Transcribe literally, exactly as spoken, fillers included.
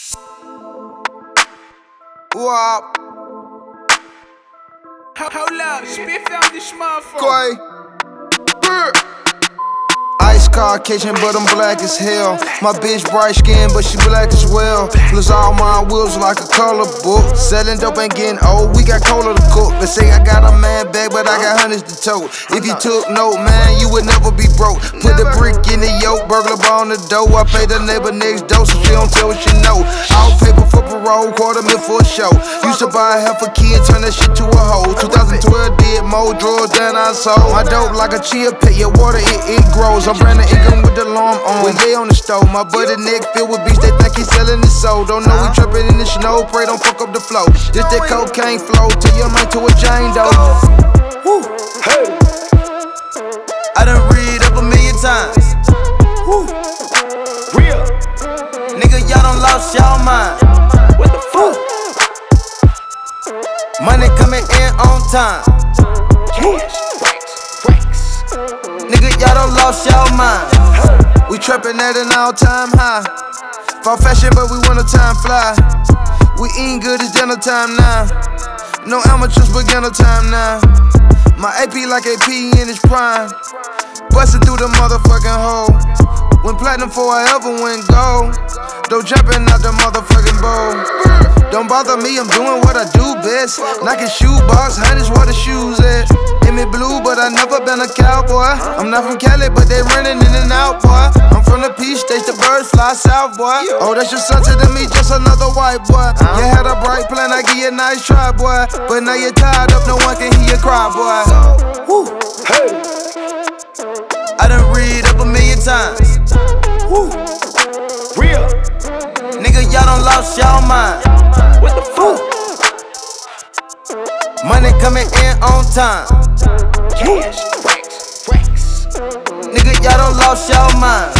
Wop. Hold up, spit out this motherfucker. Quay. Ice Caucasian, but I'm black as hell. My bitch bright skin, but she black as well. Plus all my wheels like a color book. Selling dope ain't getting old, we got cola to cook. They say I got a man bag, but I got hundreds to tote. If you took note, man, you would never be broke. Put the brick in the yoke, burglar bar on the dough. I pay the neighbor next door, so she don't tell what she know. All paper for parole, quarter mil for a show. Used to buy half a kid, turn that shit to a hoe. twenty twelve did more drugs than I sold. My dope like a chia pet, your water it, it grows. I'm Brandon Ingram with the alarm on. When they on the stove, my buddy neck filled with beats, they think he selling his soul. Don't know we trapping in the snow, pray don't fuck up the flow. This that cocaine flow, till your man to a Jane though. Woo. Hey. I done read up a million times. Woo. Real. Nigga, y'all done lost y'all mind. What the fuck? Money coming in on time. Cash, racks, racks. Nigga, y'all done lost y'all mind. We trapping at an all-time high. Fall fashion, but we wanna time fly. We eating good, it's dinner time now. No amateurs, beginner time now. My A P like A P in its prime. Bustin' through the motherfucking hole. When platinum forever went gold. Don't jumping out the motherfucking bowl. Don't bother me, I'm doing what I do best. Nike shoe box, hundreds where the shoes at. In me blue, but I never been a cowboy. I'm not from Cali, but they running in and out, boy. I'm from the Peach State, the birds fly south, boy. Oh, that's your son to me, just another white boy. You had a bright plan, I give you a nice try, boy. But now you're tied up, no one can hear you cry, boy. Woo. Hey. I done read up a million times. Woo. Real. Nigga, y'all done lost y'all mind. What the fuck? Money coming in on time. Cash, racks, racks. Nigga, y'all done lost y'all mind.